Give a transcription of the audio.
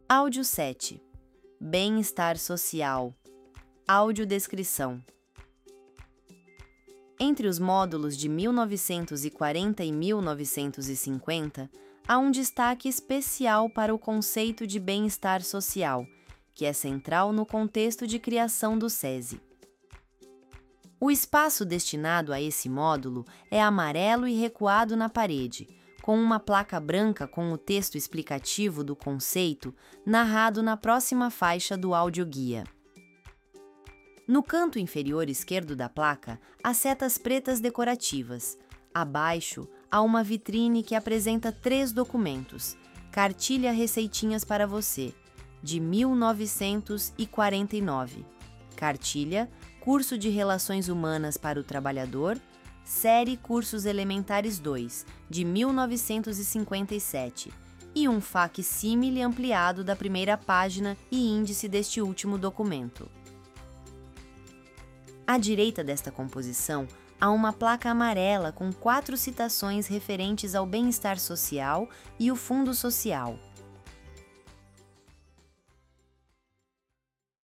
Áudio 7. Bem-estar social. Audiodescrição. Entre os módulos de 1940 e 1950, há um destaque especial para o conceito de bem-estar social, que é central no contexto de criação do SESI. O espaço destinado a esse módulo é amarelo e recuado na parede, com uma placa branca com o texto explicativo do conceito narrado na próxima faixa do audioguia. No canto inferior esquerdo da placa, há setas pretas decorativas. Abaixo, há uma vitrine que apresenta 3 documentos: Cartilha Receitinhas para Você, de 1949, Cartilha Curso de Relações Humanas para o Trabalhador, Série Cursos Elementares 2, de 1957, e um fac-símile ampliado da primeira página e índice deste último documento. À direita desta composição, há uma placa amarela com 4 citações referentes ao bem-estar social e o Fundo Social.